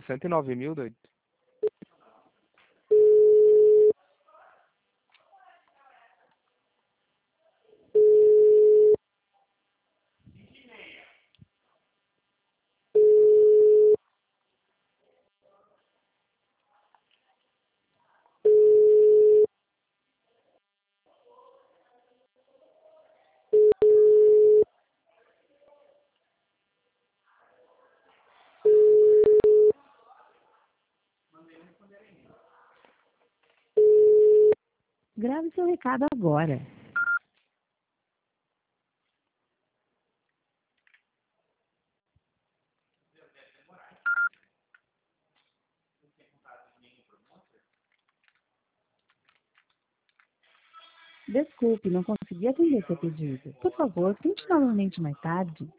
109 mil, doido. Grave seu recado agora. Desculpe, não consegui atender seu pedido. Por favor, tente novamente mais tarde.